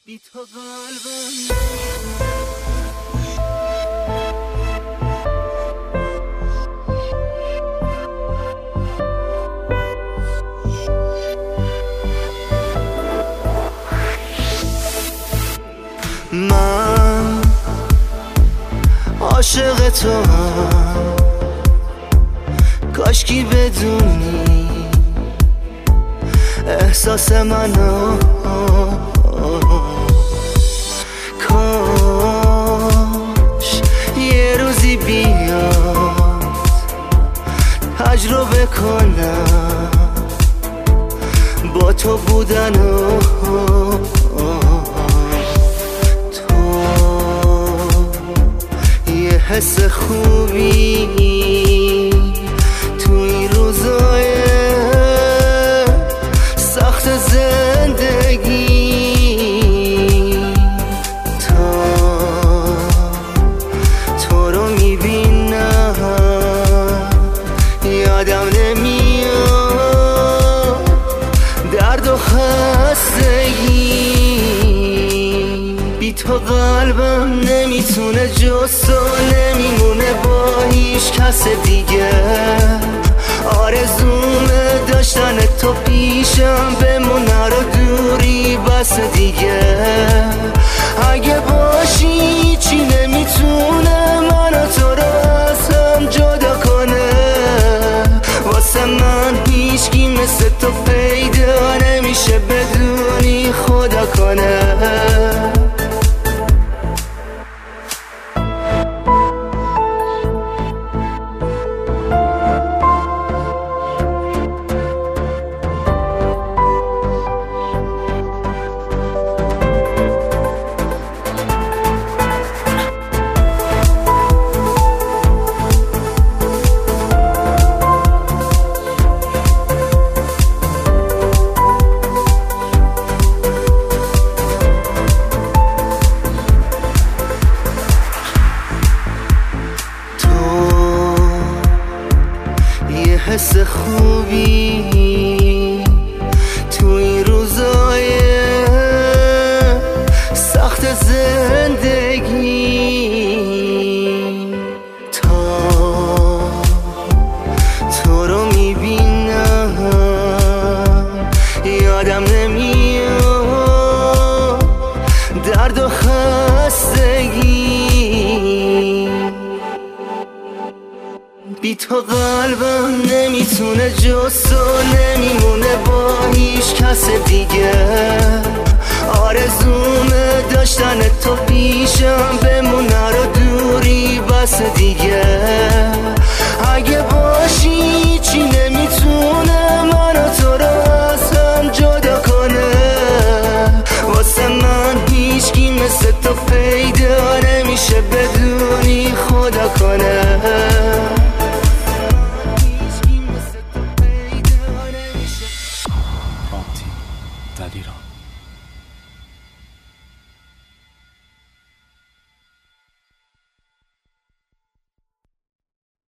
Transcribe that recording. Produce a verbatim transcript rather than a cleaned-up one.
بی تو قلبم من عاشق تو هم، کاشکی بدونی احساس منو، کاش یه روزی بیاد تجربه کنم با تو بودنو. حس خوبی تو این روزای سخت زندگی، تا تو رو میبینم یادم نمیاد درد و خستگی. بی تو قلبم نمیتونه جز تو، نمیمونه با هیچ کس دیگه. آرزومه داشتن تو پیشم، بمونه رو دوری بس دیگه. اگه باشی چی نمیتونه منو تو رو از هم جدا کنه. واسه من هیچکی مثل تو پیدا نمیشه بدونی خدا کنه. حس خوبی تو این روزای سخت زندگی، تا تو رو میبینم یادم نمیاد درد و خستگی. بی تو قلبم نمیتونه جز تو، نمیمونه با هیچ کس دیگه. آرزومه داشتن تو پیشم، بمونه رو دوری بس دیگه. اگه باشی چی نمیتونه منو تو رو از هم جدا کنه. واسه من هیچکی مثل تو پیدا نمیشه بدونی خدا کنه. در ایران